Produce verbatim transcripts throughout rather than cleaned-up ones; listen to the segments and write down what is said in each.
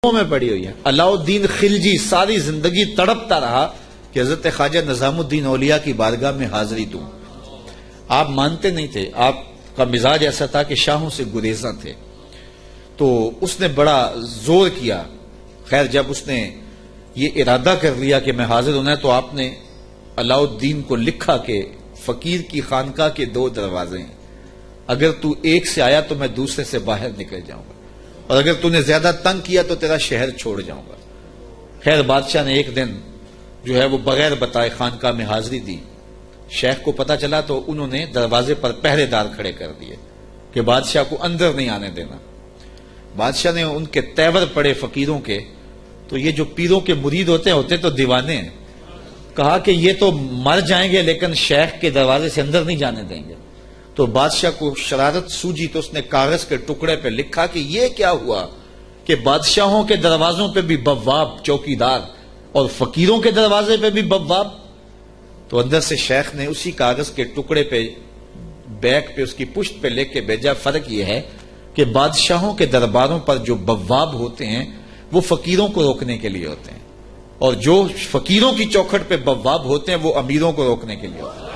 میں پڑی ہوئی ہے۔ علاء الدین خلجی ساری زندگی تڑپتا رہا کہ حضرت خواجہ نظام الدین اولیاء کی بارگاہ میں حاضری دوں۔ آپ مانتے نہیں تھے، آپ کا مزاج ایسا تھا کہ شاہوں سے گریزاں تھے، تو اس نے بڑا زور کیا۔ خیر جب اس نے یہ ارادہ کر لیا کہ میں حاضر ہونا ہے تو آپ نے علاء الدین کو لکھا کہ فقیر کی خانقاہ کے دو دروازے ہیں، اگر تو ایک سے آیا تو میں دوسرے سے باہر نکل جاؤں گا، اور اگر تو نے زیادہ تنگ کیا تو تیرا شہر چھوڑ جاؤں گا۔ خیر بادشاہ نے ایک دن جو ہے وہ بغیر بتائے خانقاہ میں حاضری دی۔ شیخ کو پتا چلا تو انہوں نے دروازے پر پہرے دار کھڑے کر دیے کہ بادشاہ کو اندر نہیں آنے دینا۔ بادشاہ نے ان کے تیور پڑے فقیروں کے، تو یہ جو پیروں کے مرید ہوتے ہیں ہوتے تو دیوانے ہیں، کہا کہ یہ تو مر جائیں گے لیکن شیخ کے دروازے سے اندر نہیں جانے دیں گے۔ تو بادشاہ کو شرارت سوجی تو اس نے کاغذ کے ٹکڑے پہ لکھا کہ یہ کیا ہوا کہ بادشاہوں کے دروازوں پہ بھی بواب چوکیدار اور فقیروں کے دروازے پہ بھی بواب۔ تو اندر سے شیخ نے اسی کاغذ کے ٹکڑے پہ بیک پہ اس کی پشت پہ لکھ کے بھیجا، فرق یہ ہے کہ بادشاہوں کے درباروں پر جو بواب ہوتے ہیں وہ فقیروں کو روکنے کے لیے ہوتے ہیں، اور جو فقیروں کی چوکھٹ پہ بواب ہوتے ہیں وہ امیروں کو روکنے کے لیے ہوتے ہیں۔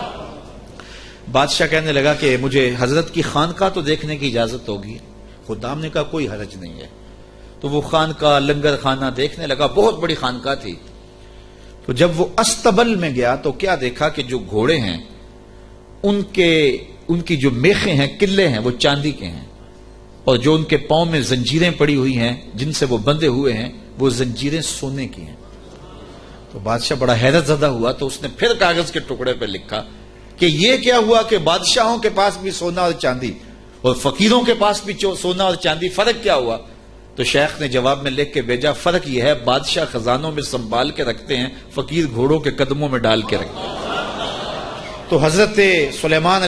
بادشاہ کہنے لگا کہ مجھے حضرت کی خانقاہ تو دیکھنے کی اجازت ہوگی۔ خدام نے کہا کوئی حرج نہیں ہے۔ تو وہ خانقاہ لنگر خانہ دیکھنے لگا، بہت بڑی خانقاہ تھی۔ تو جب وہ استبل میں گیا تو کیا دیکھا کہ جو گھوڑے ہیں ان کے ان کی جو میخیں ہیں، قلعے ہیں، وہ چاندی کے ہیں، اور جو ان کے پاؤں میں زنجیریں پڑی ہوئی ہیں جن سے وہ بندھے ہوئے ہیں وہ زنجیریں سونے کی ہیں۔ تو بادشاہ بڑا حیرت زدہ ہوا، تو اس نے پھر کاغذ کے ٹکڑے پہ لکھا کہ یہ کیا ہوا کہ بادشاہوں کے پاس بھی سونا اور چاندی اور فقیروں کے پاس بھی سونا اور چاندی، فرق کیا ہوا؟ تو شیخ نے جواب میں لکھ کے بھیجا، فرق یہ ہے بادشاہ خزانوں میں سنبھال کے رکھتے ہیں، فقیر گھوڑوں کے قدموں میں ڈال کے رکھتے ہیں۔ تو حضرت سلیمان